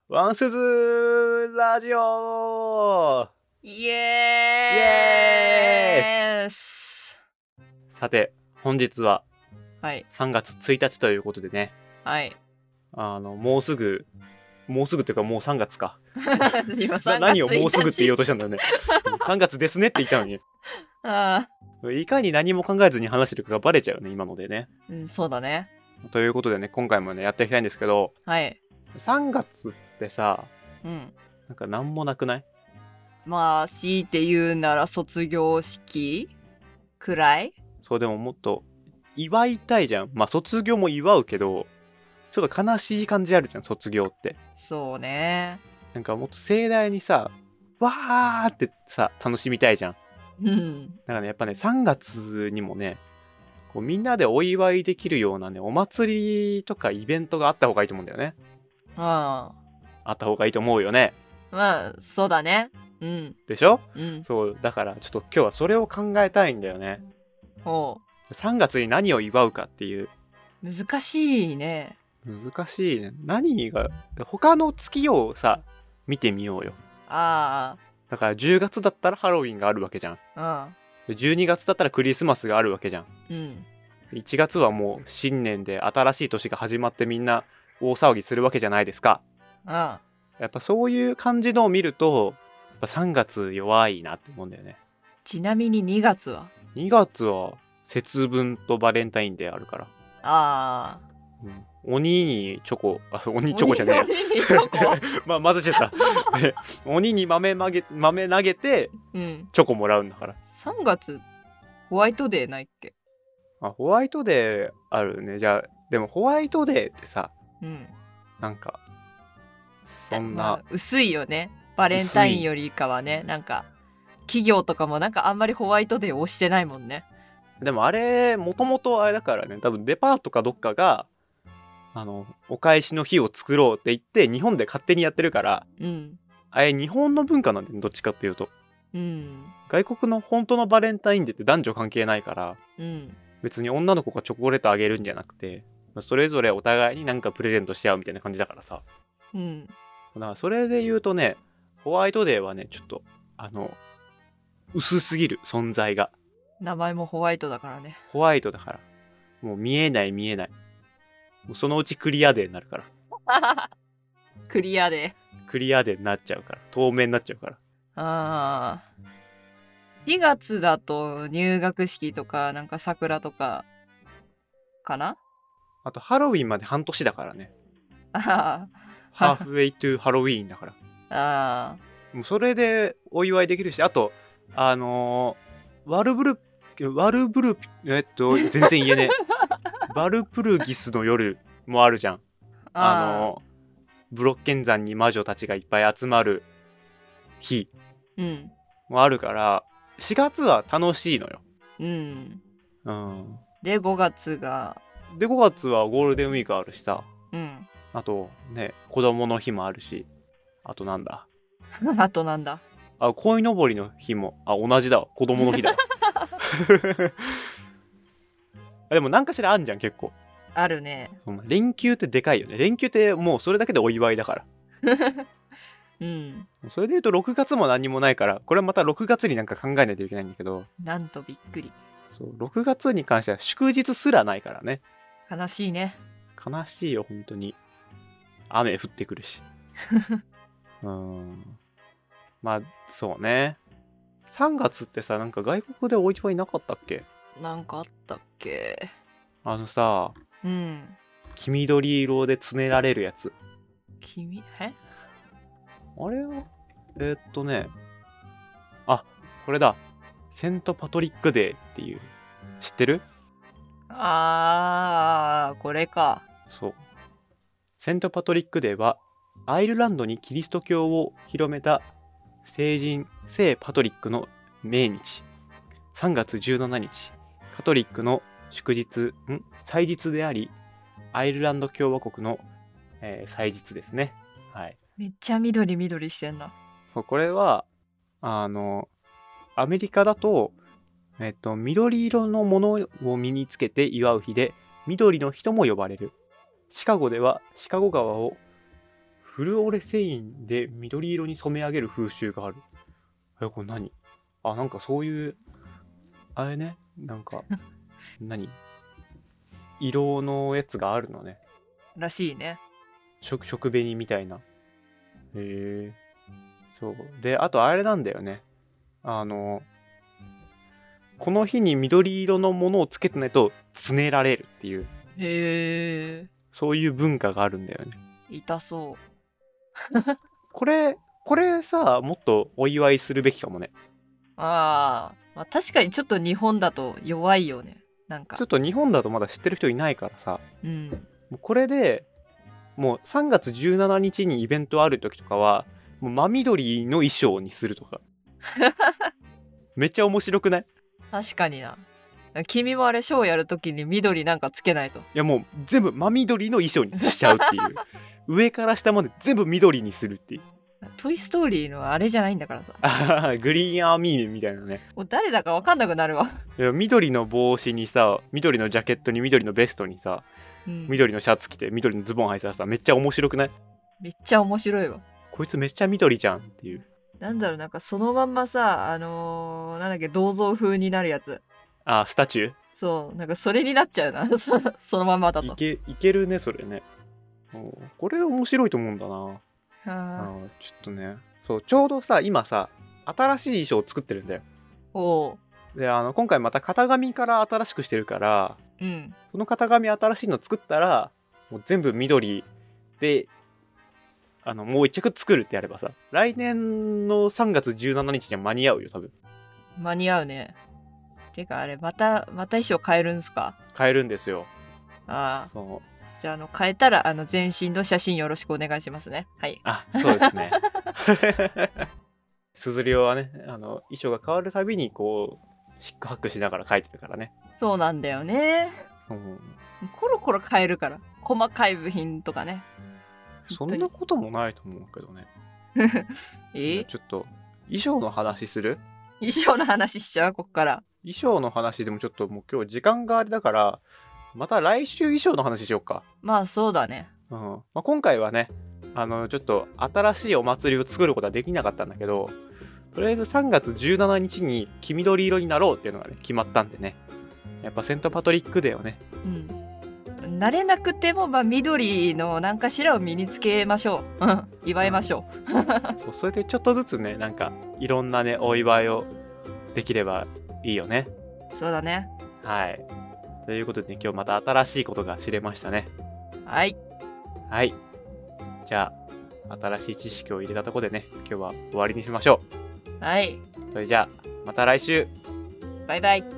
ワンスズラジオイエース。 さて、本日ははい 3月1日ということでね、 はい。 もうすぐっていうかもう3月か。 今3月何をもうすぐって言おうとしたんだよね。3月ですねって言ったのに。 あいかに何も考えずに話してるかがバレちゃうね、今のでね。 そうだね。 ということでね、今回もね、やっていきたいんですけど、 はい。 3月ってさ、 なんかなんもなくない？ まあ強いて言うなら卒業式くらい。 そう、でももっと祝いたいじゃん。まあ卒業も祝うけど、ちょっと悲しい感じあるじゃん、卒業って。 そうね。 なんかもっと盛大にさ、わーってさ、楽しみたいじゃん。だからね、やっぱね、3月にもね、こうみんなでお祝いできるようなね、お祭りとかイベントがあった方がいいと思うんだよね。あった方がいいと思うよね。 まあそうだね。 でしょ？ うんそう、だからちょっと今日はそれを考えたいんだよね。 ほ 3月に何を祝うかっていう。 う。難しいね。 難しいね。何が、他の月をさ、見てみようよ。 あだから10月だったらハロウィンがあるわけじゃん。 あ。 12月だったらクリスマスがあるわけじゃん。 うん 1月はもう新年で新しい年が始まってみんな大騒ぎするわけじゃないですか。やっぱそういう感じのを見ると、やっぱ3月弱いなって思うんだよね。 ちなみに2月は 2月は節分とバレンタインデーあるから。鬼にチョコ、鬼チョコじゃねえよ。 鬼にチョコまあ混ぜちゃった。鬼に豆投げて、チョコもらうんだから。 3月ホワイトデーないっけ？ ホワイトデーあるね。じゃあでもホワイトデーってさ、なんかそんな、 まあ、薄いよね。バレンタインよりかはね。なんか企業とかもなんかあんまりホワイトデーを推してないもんね。 でもあれもともとあれだからね、多分デパートかどっかがお返しの日を作ろうって言って日本で勝手にやってるから、あれ日本の文化なんだよね、どっちかっていうと。外国の本当のバレンタインデーって男女関係ないから、別に女の子がチョコレートあげるんじゃなくて、それぞれお互いになんかプレゼントし合うみたいな感じだからさ。だからそれで言うとね、ホワイトデーはね、ちょっと薄すぎる存在が。 名前もホワイトだからね。 ホワイトだから、もう見えない。もうそのうちクリアデーになるから。 クリアデーになっちゃうから、透明になっちゃうから。 4月だと入学式とかなんか桜とかかな。 あとハロウィンまで半年だからね。ハーフウェイトゥハロウィーンだから。もうそれでお祝いできるし、あとワルブル全然言えねえ。バルプルギスの夜もあるじゃん。ブロッケン山に魔女たちがいっぱい集まる日もあるから、4月は楽しいのよ。 で5月はゴールデンウィークあるしさ。あとね、子供の日もあるし、あとなんだ鯉のぼりの日も、同じだわ、子供の日だわ。でも何かしらあんじゃん、結構。 あるね。 連休ってでかいよね。連休ってもうそれだけでお祝いだから。それで言うと6月も何もないから、これまた6月になんか考えないといけないんだけど。 なんとびっくり。 そう、6月に関しては祝日すらないからね。 悲しいね。 悲しいよ、本当に。雨降ってくるし。まあそうね。3月ってさ、なんか外国でお祝いなかったっけ？ なんかあったっけ？ さ、黄緑色でつねられるやつ。あれはこれだ。セントパトリックデーっていう。知ってる？ これか。 そう。セントパトリックデーはアイルランドにキリスト教を広めた聖人聖パトリックの命日。3月17日、カトリックの祭日であり、アイルランド共和国の、祭日ですね。はい。 めっちゃ緑してんな。 そう、これはアメリカだと、緑色のものを身につけて祝う日で、緑の日とも呼ばれる。シカゴではシカゴ川をフルオレセインで緑色に染め上げる風習がある。これ何？なんかそういう、あれね、なんか、何？色のやつがあるのね。 らしいね。 食紅みたいな。へえ。そう。で、あとあれなんだよね。この日に緑色のものをつけてないと、つねられるっていう。 へえ。 そういう文化があるんだよね。 痛そう。 これさ、もっとお祝いするべきかもね。 まあ確かにちょっと日本だと弱いよね。なんかちょっと日本だとまだ知ってる人いないからさ。もうこれでもう3月17日にイベントある時とかはもう真緑の衣装にするとか。めっちゃ面白くない？ 確かにな。君もあれショーやるときに緑なんかつけないと。 いやもう全部真緑の衣装にしちゃうっていう。上から下まで全部緑にするっていう。 トイストーリーのあれじゃないんだからさ。 グリーンアーミーみたいなね。 もう誰だか分かんなくなるわ。 いや緑の帽子にさ、緑のジャケットに緑のベストにさ、緑のシャツ着て緑のズボン履いてたらさ、めっちゃ面白くない？ めっちゃ面白いわ。 こいつめっちゃ緑じゃんっていう。 なんだろう、なんかそのまんまさ、なんだっけ、銅像風になるやつ。 スタチュー？ そう、なんかそれになっちゃうな。そのまんまだと。 いけるね、それね。これ面白いと思うんだな。ちょっとね。そう、ちょうどさ、今さ、新しい衣装を作ってるんだよ。で、今回また型紙から新しくしてるから、その型紙新しいの作ったら、もう全部緑で、もう一着作るってやればさ、来年の3月17日には間に合うよ、多分。 間に合うね。てかあれ、また衣装変えるんすか？ 変えるんですよ。 そう。じゃあ、変えたら、全身の写真よろしくお願いしますね。はい。 そうですね。すずりおはね、衣装が変わるたびに、こう、シックハックしながら描いてるからね。 そうなんだよね。コロコロ変えるから。細かい部品とかね。 そんなこともないと思うけどね。ちょっと、衣装の話する？ 衣装の話しちゃう？こっから。 衣装の話でもちょっともう今日時間があれだから、また来週衣装の話しようか。 まあそうだね。 今回はね、ちょっと新しいお祭りを作ることはできなかったんだけど、とりあえず3月17日に黄緑色になろうっていうのがね、決まったんでね。やっぱセントパトリックデーをね。 慣れなくても、緑の何かしらを身につけましょう。祝いましょう。それでちょっとずつね、なんかいろんなね、お祝いをできればいいよね。 そうだね。 はい。ということでね、今日また新しいことが知れましたね。 はい。 じゃあ、新しい知識を入れたところでね、今日は終わりにしましょう。はい。 それじゃあ、また来週。 バイバイ。